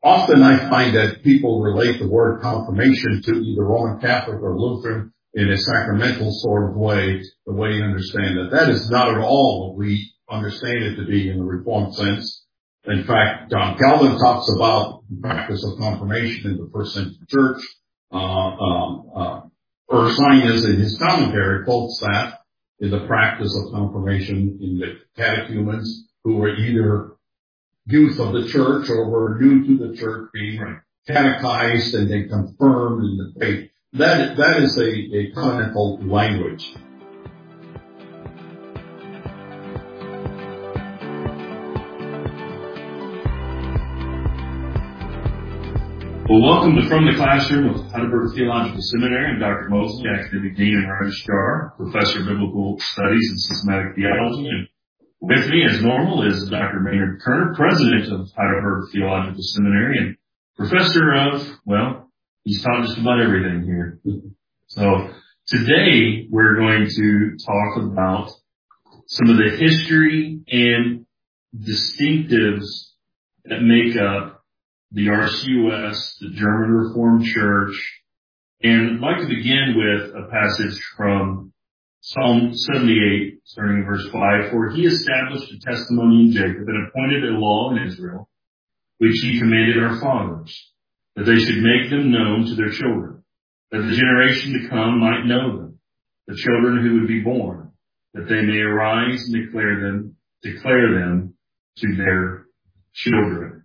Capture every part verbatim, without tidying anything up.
often I find that people relate the word confirmation to either Roman Catholic or Lutheran in a sacramental sort of way, the way you understand it. That is not at all what we understand it to be in the Reformed sense. In fact, John Calvin talks about the practice of confirmation in the first century church. Uh, um, uh, Ursinus in his commentary quotes that in the practice of confirmation in the catechumens who were either youth of the church or were new to the church being catechized and then confirmed in the faith. That, that is a, a covenantal language. Well, welcome to From the Classroom of Heidelberg Theological Seminary. I'm Doctor Mosley, Academic Dean and Registrar, Professor of Biblical Studies and Systematic Theology. And with me, as normal, is Doctor Maynard Kerner, President of Heidelberg Theological Seminary and Professor of, well, he's taught just about everything here. So today we're going to talk about some of the history and distinctives that make up the R C U S, the German Reformed Church. And I'd like to begin with a passage from Psalm seventy-eight, starting in verse five. For he established a testimony in Jacob and appointed a law in Israel, which he commanded our fathers, that they should make them known to their children, that the generation to come might know them, the children who would be born, that they may arise and declare them, declare them to their children.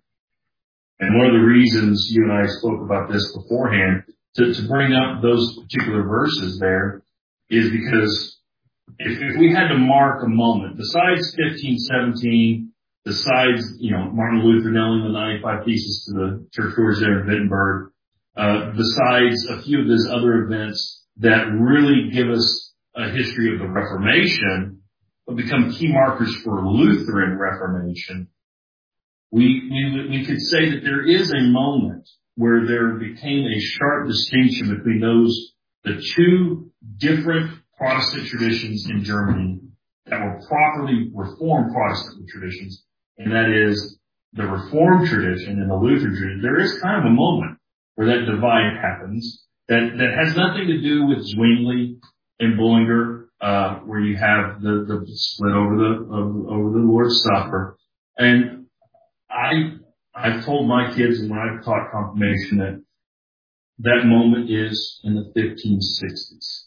And one of the reasons you and I spoke about this beforehand, to, to bring up those particular verses there, is because if, if we had to mark a moment, besides fifteen seventeen, besides, you know, Martin Luther nailing the ninety-five Theses to the church doors there in Wittenberg, uh, besides a few of these other events that really give us a history of the Reformation, but become key markers for Lutheran Reformation, We, we, we could say that there is a moment where there became a sharp distinction between those, the two different Protestant traditions in Germany that were properly Reformed Protestant traditions, and that is the Reformed tradition and the Lutheran tradition. There is kind of a moment where that divide happens that, that has nothing to do with Zwingli and Bullinger, uh, where you have the, the split over the, over the Lord's Supper. And I, I've told my kids and when I've taught confirmation that that moment is in the fifteen sixties.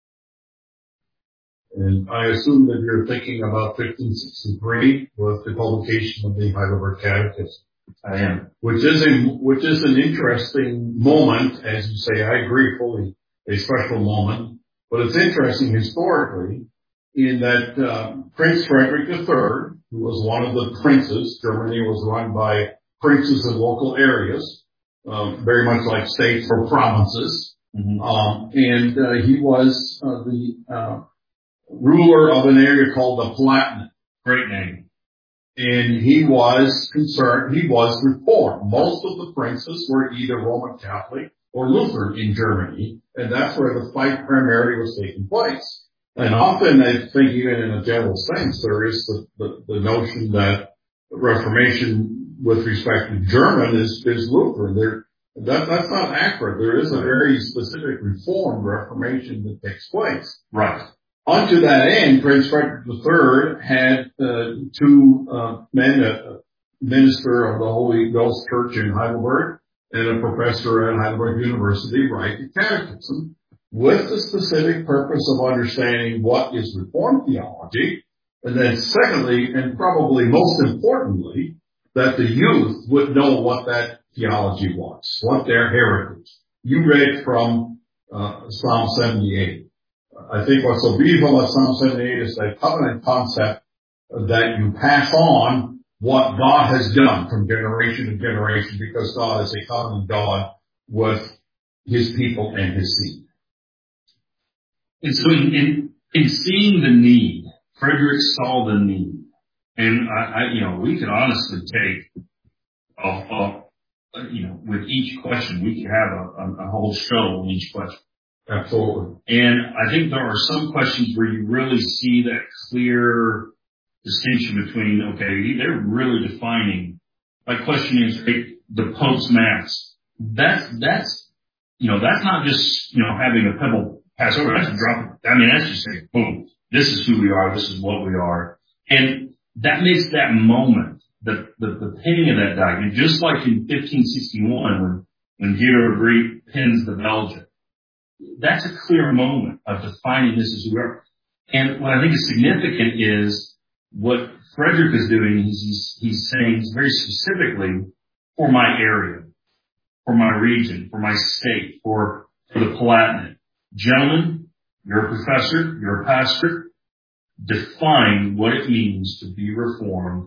And I assume that you're thinking about fifteen sixty-three with the publication of the Heidelberg Catechism. I am. Which is a, which is an interesting moment, as you say, I agree fully, a special moment. But it's interesting historically in that, uh, Prince Frederick the Third, who was one of the princes. Germany was run by princes in local areas, um, very much like states or provinces. Mm-hmm. Um, and uh, he was uh, the uh, ruler of an area called the Palatinate. Great name. And he was concerned, he was Reformed. Most of the princes were either Roman Catholic or Lutheran in Germany, and that's where the fight primarily was taking place. And often I think even in a general sense, there is the, the, the notion that Reformation with respect to German is, is Lutheran. There, that, that's not accurate. There is a very specific Reformed Reformation that takes place. Right. Unto that end, Prince Frederick the Third had uh, two uh, men, a minister of the Holy Ghost Church in Heidelberg and a professor at Heidelberg University, write the catechism, with the specific purpose of understanding what is Reformed theology, and then secondly, and probably most importantly, that the youth would know what that theology was, what their heritage. You read from uh, Psalm seventy-eight. I think what's so beautiful about Psalm seventy-eight is that covenant concept that you pass on what God has done from generation to generation, because God is a covenant God with his people and his seed. And so in, in, in seeing the need, Frederick saw the need. And I, I you know, we could honestly take a, a, you know, with each question, we could have a, a, a whole show on each question. Absolutely. And I think there are some questions where you really see that clear distinction between, okay, they're really defining. My question is, the Pope's Mass. That's, that's, you know, that's not just, you know, having a pebble pass over. That's a drop. I mean, that's just saying, boom, this is who we are. This is what we are. And that makes that moment, the, the, the penning of that document, just like in fifteen sixty-one when, when Hero Greek pins the Belgian. That's a clear moment of defining this as who we are. And what I think is significant is what Frederick is doing is he's, he's saying very specifically for my area, for my region, for my state, for, for the Palatinate. Gentlemen, you're a professor, you're a pastor, define what it means to be reformed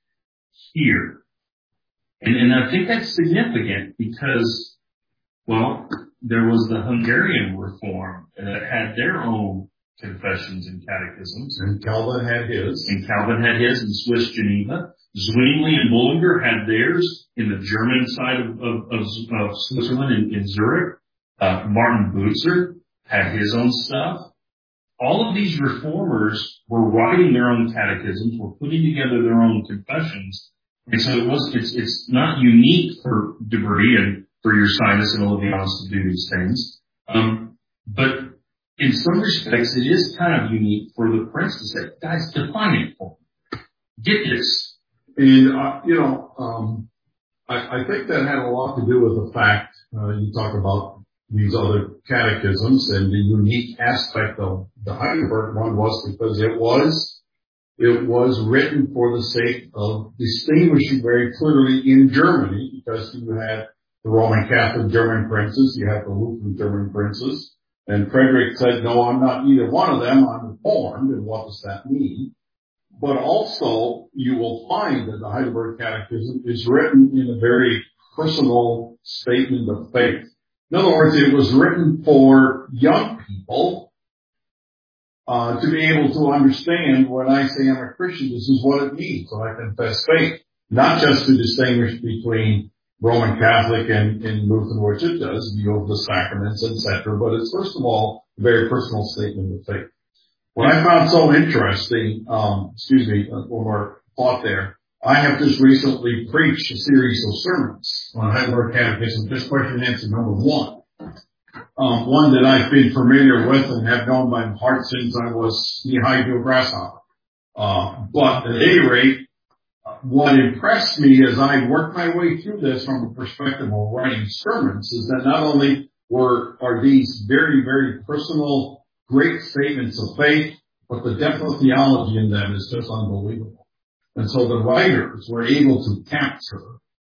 here. And, and I think that's significant because, well, there was the Hungarian reform that had their own confessions and catechisms. And Calvin had his. And Calvin had his in Swiss Geneva. Zwingli and Bullinger had theirs in the German side of, of, of, of Switzerland in, in Zurich. Uh, Martin Butzer had his own stuff. All of these reformers were writing their own catechisms, were putting together their own confessions. And so it was, it's, it's not unique for Debris and for Ursinus and Olevianus to do these things. Um, but in some respects, it is kind of unique for the prince to say, guys, define it for me. Get this. And, uh, you know, um, I, I think that had a lot to do with the fact, uh, you talk about these other catechisms and the unique aspect of the Heidelberg one was because it was, it was written for the sake of distinguishing very clearly in Germany because you had the Roman Catholic German princes, you had the Lutheran German princes, and Frederick said, no, I'm not either one of them, I'm reformed, and what does that mean? But also, you will find that the Heidelberg Catechism is written in a very personal statement of faith. In other words, it was written for young people uh, to be able to understand when I say I'm a Christian, this is what it means. So I confess faith, not just to distinguish between Roman Catholic and, and Lutheran, which it does, view of the sacraments, et cetera. But it's first of all a very personal statement of faith. What I found so interesting, um, excuse me, one more thought there. I have just recently preached a series of sermons on Heidelberg Catechism, just question and answer number one. Um, one that I've been familiar with and have known by heart since I was knee-high to a grasshopper. Uh, but at any rate, what impressed me as I worked my way through this from the perspective of writing sermons is that not only were, are these very, very personal, great statements of faith, but the depth of theology in them is just unbelievable. And so the writers were able to capture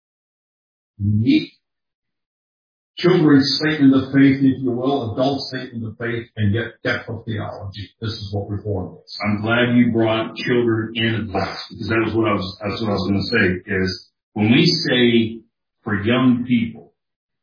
unique children's statement of faith, if you will, adult statement of faith, and yet depth of theology. This is what reform is. I'm glad you brought children and adults because that was what I was, that's what I was going to say is when we say for young people,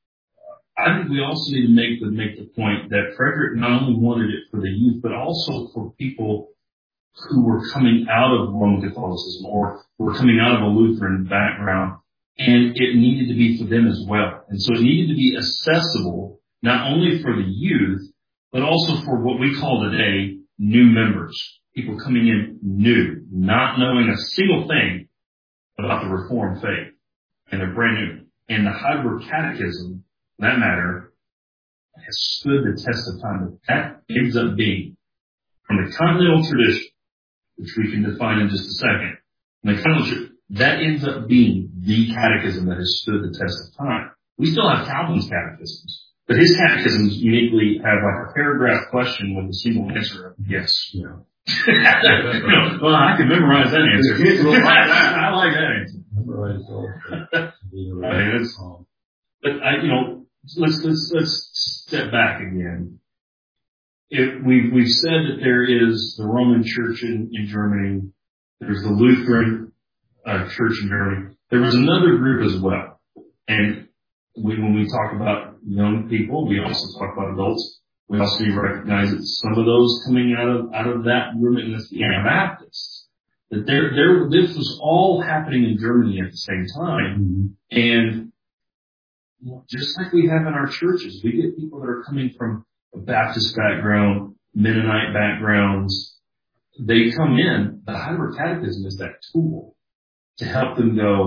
I think we also need to make the, make the point that Frederick not only wanted it for the youth, but also for people who were coming out of Roman Catholicism or were coming out of a Lutheran background, and it needed to be for them as well. And so it needed to be accessible not only for the youth, but also for what we call today new members, people coming in new, not knowing a single thing about the Reformed faith, and they're brand new. And the Heidelberg Catechism, for that matter, has stood the test of time. That ends up being, from the continental tradition, which we can define in just a second, from the continental tradition, that ends up being the catechism that has stood the test of time. We still have Calvin's catechisms, but his catechisms uniquely have like a paragraph question with a single answer of yes. Yeah. you know, well, I can memorize that answer. The kids will like that. I like that answer. Memorize all. Right, it's, but I, you know, let's let's let's step back again. If we've we've said that there is the Roman Church in, in Germany, there's the Lutheran uh, Church in Germany. There was another group as well, and we, when we talk about young people, we also talk about adults. We also need to recognize that some of those coming out of out of that movement, that's the Anabaptists. That there, there, this was all happening in Germany at the same time, mm-hmm. and you know, just like we have in our churches, we get people that are coming from a Baptist background, Mennonite backgrounds. They come in. The Heidelberg Catechism is that tool to help them go,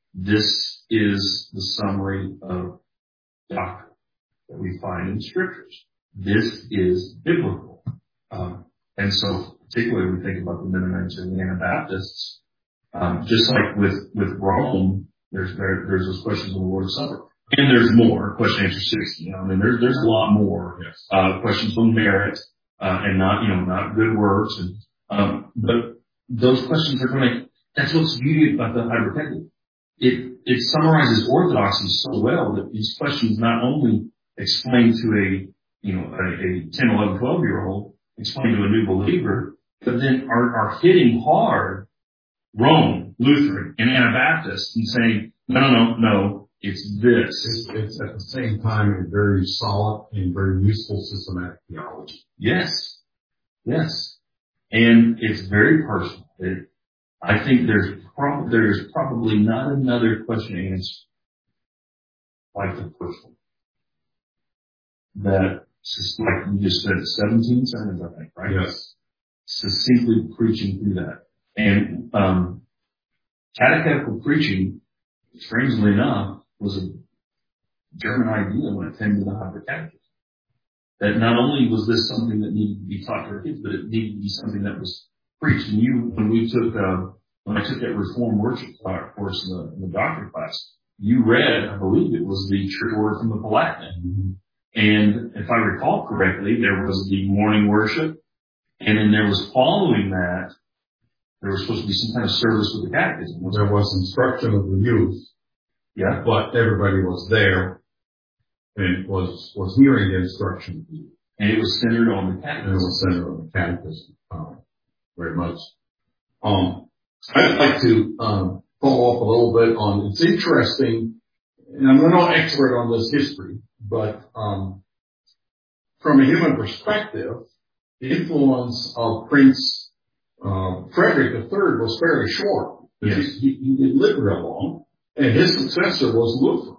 this is the summary of doctrine that we find in the scriptures. This is biblical. Um, and so particularly we think about the Mennonites and the Anabaptists, um, just like with, with Rome, there's, there, there's those questions of the Lord's Supper. And there's more, question answer sixty. You know, I mean, there's, there's a lot more, Yes. uh, questions on merit, uh, and not, you know, not good works. And, um, but those questions are going to, that's what's beauty about the Hypercatechism. It, it summarizes orthodoxy so well that these questions not only explain to a, you know, a, a ten, eleven, twelve year old, explain to a new believer, but then are, are hitting hard Rome, Lutheran, and Anabaptist and saying, no, no, no, no, it's this. It's, it's at the same time a very solid and very useful systematic theology. Yes. Yes. And it's very personal. It, I think there's prob- there's probably not another question and answer like the first one. That, like you just said, seventeen sermons, I think, right? Yes. Succinctly preaching through that. And, um, catechetical preaching, strangely enough, was a German idea when it came to the Hypercatechism. That not only was this something that needed to be taught to our kids, but it needed to be something that was preached. And you, when we took, uh, when I took that Reformed worship course in the, in the doctrine class, you read, I believe it was the Church Order from the Palatinate. Mm-hmm. And if I recall correctly, there was the morning worship, and then there was following that, there was supposed to be some kind of service with the catechism. There was instruction of the youth. Yeah. But everybody was there and was, was hearing the instruction of the youth. And it was centered on the catechism. And it was centered on the catechism, um, very much. Um, I'd like to, um, follow up a little bit on, it's interesting, and I'm no expert on this history, but, um, from a human perspective, the influence of Prince, uh, Frederick the Third was fairly short. Yes. He, he, he didn't live real long, and his successor was Luther.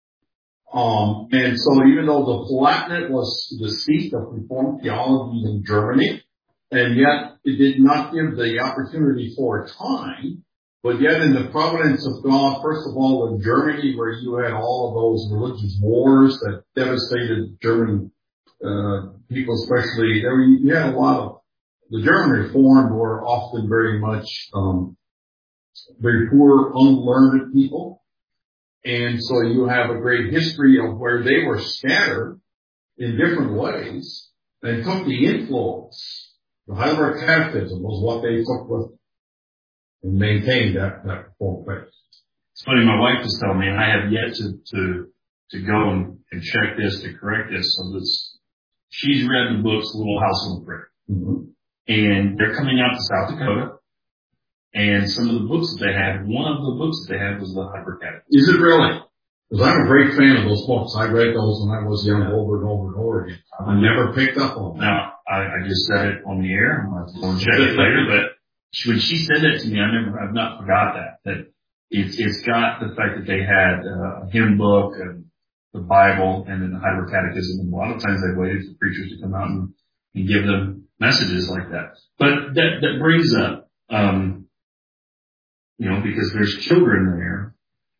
Um, and so even though the Palatinate was the seat of Reformed theology in Germany, and yet it did not give the opportunity for a time, but yet in the providence of God, first of all, in Germany, where you had all of those religious wars that devastated German uh, people, especially, there were, you had a lot of, the German Reformed were often very much, um, very poor, unlearned people. And so you have a great history of where they were scattered in different ways and took the influence. The Heidelberg Catechism was what they took with and maintained that, that Reformed faith. It's funny, my wife was telling me, and I have yet to, to, to go and, and check this, to correct this, so this, she's read the books Little House on the Prairie. Mm-hmm. And they're coming out to South Dakota. And some of the books that they had, one of the books that they had was the Heidelberg Catechism. Is it really? Because I'm a great fan of those books. I read those when I was young over and over and over again. I never picked up on them. Now, I, I just said it on the air. I'm going to go and check it later. But when she said that to me, I never, I've not forgot that. That it's, it's got the fact that they had uh, a hymn book and the Bible and then the Heidelberg Catechism. And a lot of times they waited for preachers to come out and, and give them messages like that. But that, that brings up, um, you know, because there's children there.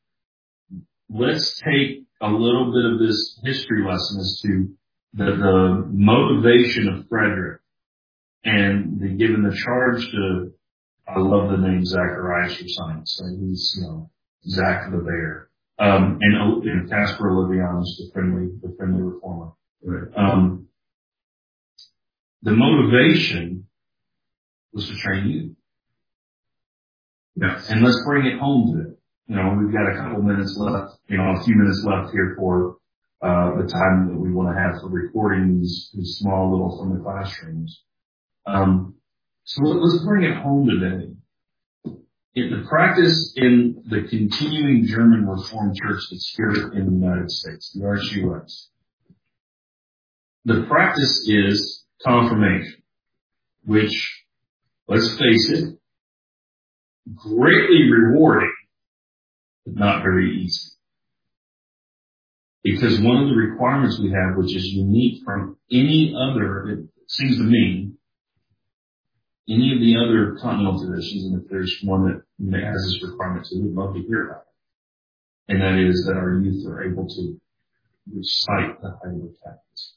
Let's take a little bit of this history lesson as to the, the motivation of Frederick and the given the charge to, I love the name Zacharias for science. So he's, you know, Zach the Bear. Um, and, and Caspar Olevianus, the friendly, the friendly reformer. Right. Um, the motivation was to train you. Yes. And let's bring it home to it. You know, we've got a couple minutes left, you know, a few minutes left here for, uh, the time that we want to have for recording these, these small little from the classrooms. Um, so let's bring it home today. In the practice in the continuing German Reformed Church that's here in the United States, the R C U S, the practice is confirmation, which, let's face it, greatly rewarding, but not very easy. Because one of the requirements we have, which is unique from any other, it seems to me, any of the other continental traditions, and if there's one that has this requirement too, we'd love to hear about it. and that is that our youth are able to recite the Heidelberg Catechism,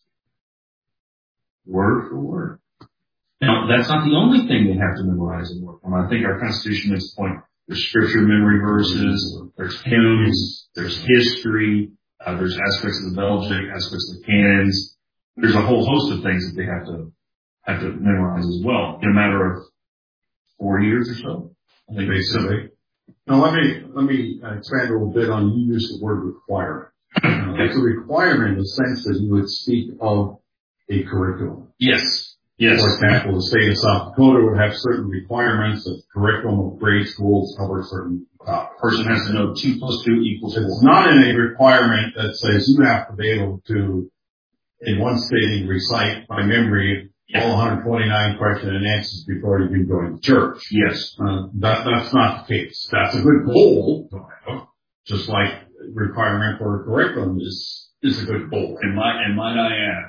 word for word. Now, that's not the only thing they have to memorize and work on. I think our Constitution makes the point. There's scripture memory verses, there's hymns, there's history, uh, there's aspects of the Belgic, aspects of the canons. There's a whole host of things that they have to have to memorize as well in a matter of four years or so. I think basically. Now let me let me expand a little bit on you use the word requirement. Uh, it's a requirement in the sense that you would speak of a curriculum. Yes. Yes. For example, the state of South Dakota would have certain requirements that the curriculum of grade schools cover certain topics. Person has to know two plus two equals four. It's not in a requirement that says you have to be able to, in one sitting, recite by memory all one hundred twenty-nine questions and answers before you can join the church. Yes. Uh, that, that's not the case. That's a good goal to have, just like requirement for a curriculum is, is a good goal. And might, and might I add,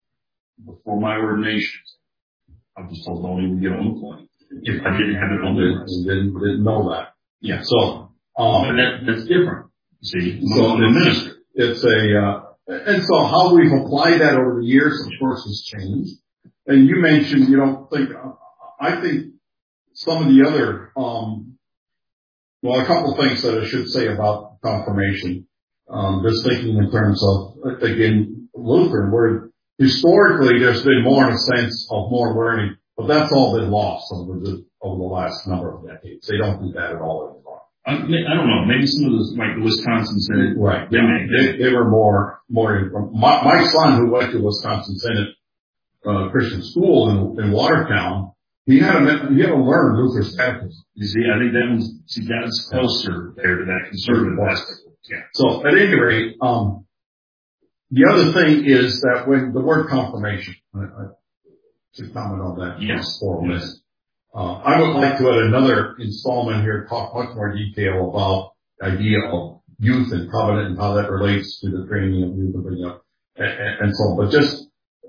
before my ordination, I was told don't even get on the point if I didn't have it on the list. Didn't, didn't know that. Yeah. So, um, but that, that's different. See, so the minister. It's a, uh, and so how we've applied that over the years, of course, has changed. And you mentioned you don't think, I think some of the other, um, well, a couple of things that I should say about confirmation. Um, just thinking in terms of, again, Lutheran, where historically there's been more in a sense of more learning, but that's all been lost over the, over the last number of decades. They don't do that at all anymore. I, I don't know. Maybe some of those, like the Wisconsin Synod. Right. They, they, they were more, more, my, my son who went to Wisconsin Synod, uh, Christian school in, in Watertown, he had to, he had to learn Luther's catechism. You see, I think that one's, see, that's closer there to that conservative aspect. Yeah. So at any rate, um, the other thing is that when the word confirmation, I, I should comment on that. Yes. For a minute. Uh, I would like to, at another installment here, talk much more detail about the idea of youth and covenant and how that relates to the training of youth and bringing up and, and so on. But just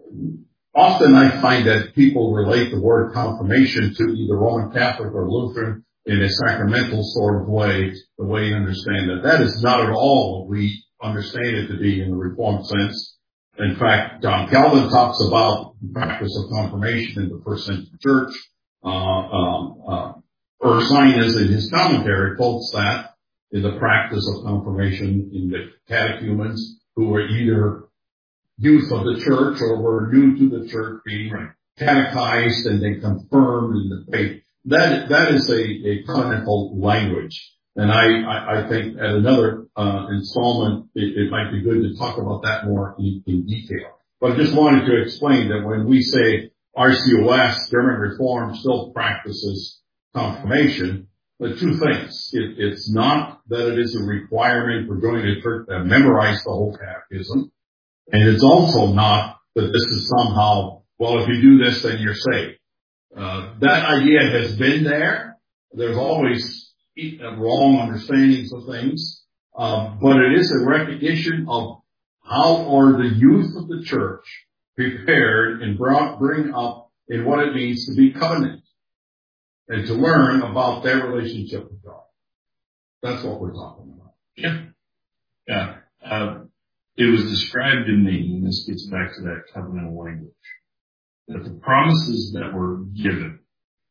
often I find that people relate the word confirmation to either Roman Catholic or Lutheran in a sacramental sort of way, the way you understand it. That is not at all what we understand it to be in the Reformed sense. In fact, John Calvin talks about the practice of confirmation in the first century church. Uh, um, uh, Ursinus in his commentary quotes that in the practice of confirmation in the catechumens who were either youth of the church or were new to the church being right. catechized and then confirmed in the faith. That, that is a, a covenantal language. And I, I, I think at another, uh, installment, it, it might be good to talk about that more in, in detail. But I just wanted to explain that when we say R C O S, German Reformed, still practices confirmation, but two things. It, it's not that it is a requirement for joining a church to memorize the whole catechism. And it's also not that this is somehow, well, if you do this, then you're saved. Uh, that idea has been there. There's always wrong understandings of things. Uh, but it is a recognition of how are the youth of the church prepared and brought, bring up in what it means to be covenant and to learn about their relationship with God. That's what we're talking about. Yeah. Yeah. Uh, it was described to me, and this gets back to that covenantal language, that the promises that were given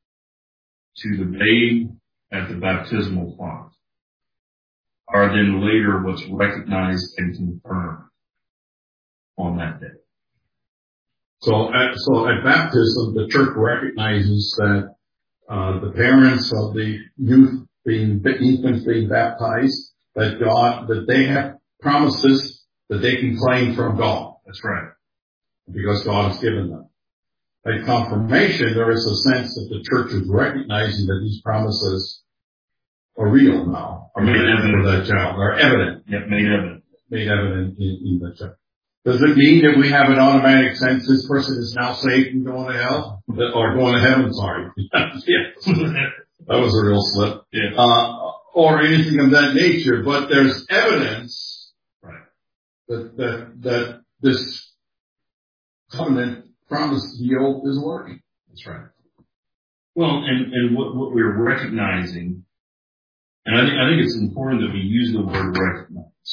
to the babe at the baptismal font are then later what's recognized and confirmed on that day. So at, so at baptism, the church recognizes that uh, the parents of the youth being, the infants being baptized, that God, that they have promises that they can claim from God. That's right. Because God has given them. At confirmation, there is a sense that the church is recognizing that these promises are real now, are made evident for that child, are evident. Yeah, made evident. Made evident in, in the church. Does it mean that we have an automatic sense this person is now saved and going to hell? Or going to heaven, sorry. Yeah. That was a real slip. Yeah. Uh, or anything of that nature, but there's evidence right. that, that, that this covenant promise deal is working. That's right. Well, and, and what, what we're recognizing and I think, I think it's important that we use the word recognize,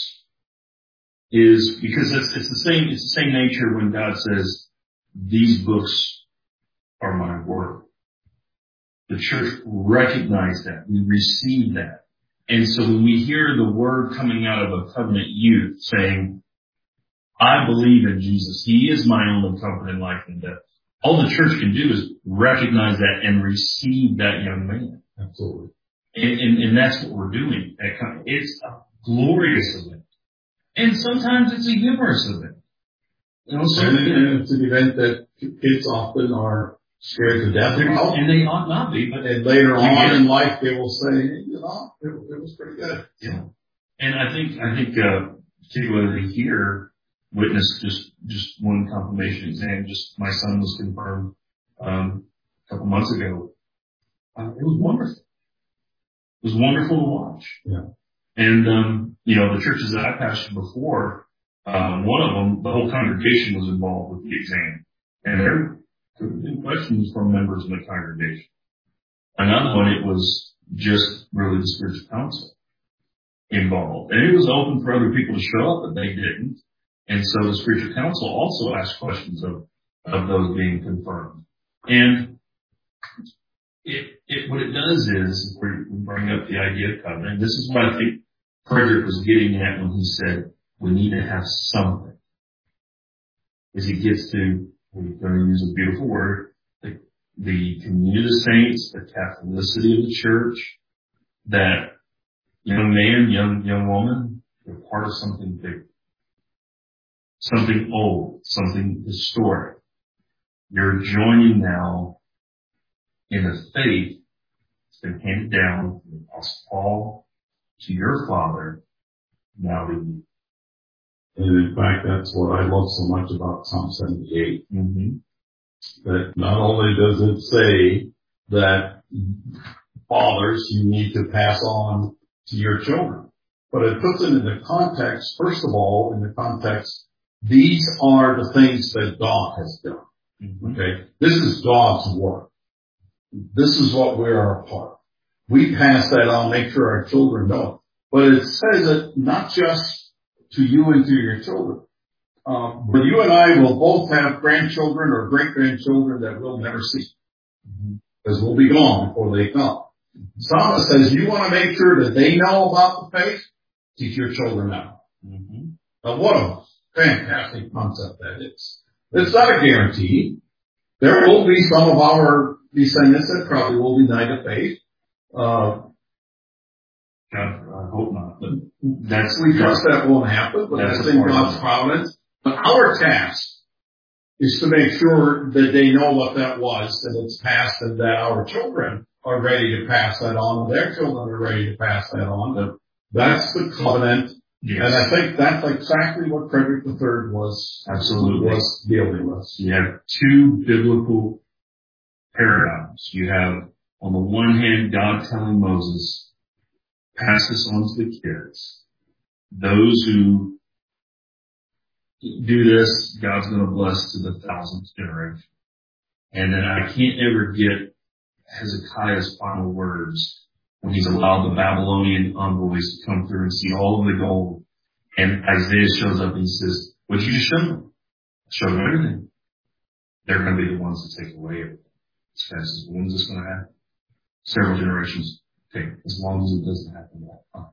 is because it's, it's the same, it's the same nature when God says, these books are my word. The church recognized that. We received that. And so when we hear the word coming out of a covenant youth saying, I believe in Jesus, He is my only comfort in life and death, all the church can do is recognize that and receive that young man. Absolutely. And, and, and that's what we're doing. It's a glorious event. And sometimes it's a humorous event. You know, so and, and it's an event that kids often are scared to death about. And they ought not be, but and later on in life they will say, hey, you know, it, it was pretty good. Yeah. And I think, I think, uh, particularly here, witnessed just, just one confirmation exam. Just my son was confirmed, um, a couple months ago. Uh, it was wonderful. It was wonderful to watch. Yeah. And, um, you know, the churches that I pastored before, um, one of them, the whole congregation was involved with the exam. And there could have been questions from members of the congregation. Another one, it was just really the spiritual council involved. And it was open for other people to show up, but they didn't. And so the spiritual council also asked questions of, of those being confirmed. And it, it, what it does is, we bring up the idea of covenant. This is what I think Frederick was getting at when he said, we need to have something. As he gets to, we're going to use a beautiful word, the, the community of the saints, the Catholicity of the church, that young man, young, young woman, they're part of something big. Something old, something historic. You're joining now in a faith that's been handed down from the Apostle Paul to your father, now to you. And in fact, that's what I love so much about Psalm seventy-eight. Mm-hmm. That not only does it say that fathers, you need to pass on to your children, but it puts it in the context, first of all, in the context, these are the things that God has done. Mm-hmm. Okay? This is God's work. This is what we are a part of. We pass that on, make sure our children know. But it says it not just to you and to your children. Um, but you and I will both have grandchildren or great-grandchildren that we'll never see. Because we'll be gone before they come. Psalmist says, you want to make sure that they know about the faith? Teach your children now. Mm-hmm. Now what a fantastic concept that is. It's not a guarantee. There will be some of our descendants that probably will deny the faith. Uh, I hope not, but that's, we trust that won't happen, but that's, that's in God's providence. But our task is to make sure that they know what that was, that it's passed, and that our children are ready to pass that on, and their children are ready to pass that on. That's the covenant. Yes. And I think that's exactly what Frederick the Third was, absolutely was dealing with. You have two biblical paradigms. You have, on the one hand, God telling Moses, pass this on to the kids. Those who do this, God's going to bless to the thousandth generation. And then I can't ever get Hezekiah's final words when he's allowed the Babylonian envoys to come through and see all of the gold. And Isaiah shows up and he says, what did you just show them? I showed them everything. They're going to be the ones that take away everything. This guy says, when's this going to happen? Several generations. Okay, as long as it doesn't happen that time.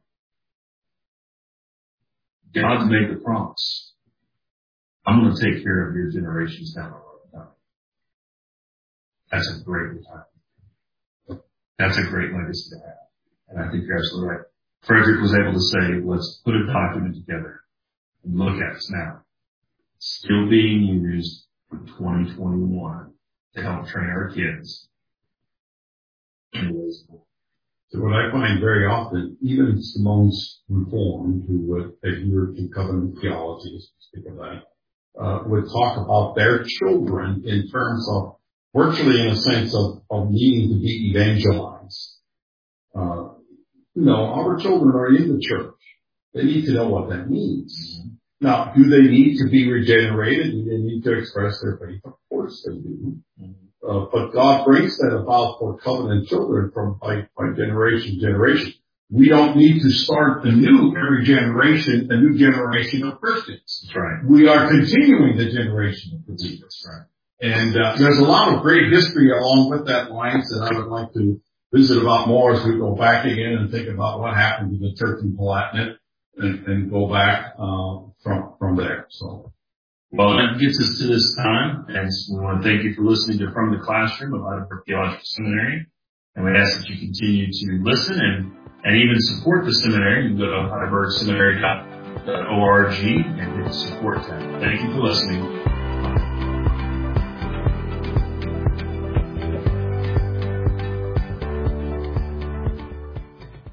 God's made the promise. I'm going to take care of your generations down the road. That's a great retirement. That's a great legacy to have. And I think you're absolutely right. Frederick was able to say, let's put a document together and look at us now. Still being used for twenty twenty-one to help train our kids. So what I find very often, even Simone's Reformed, who would adhere to covenant theology, speak of that, uh, would talk about their children in terms of virtually in a sense of, of needing to be evangelized. Uh, no, our children are in the church. They need to know what that means. Mm-hmm. Now, do they need to be regenerated? Do they need to express their faith? Of course they do. Mm-hmm. Uh, but God brings that about for covenant children from by, by generation to generation. we don't need to start anew every generation, a new generation of Christians. That's right. We are continuing the generation of believers. Right. And uh, there's a lot of great history along with that lines that I would like to visit about more as we go back again and think about what happened to the church in Palatinate and, and go back uh, from from there. So. Well, that gets us to this time, and so we want to thank you for listening to From the Classroom of Heidelberg Theological Seminary. And we ask that you continue to listen and, and even support the seminary. You can go to heidelberg seminary dot org and hit the support tab. Thank you for listening.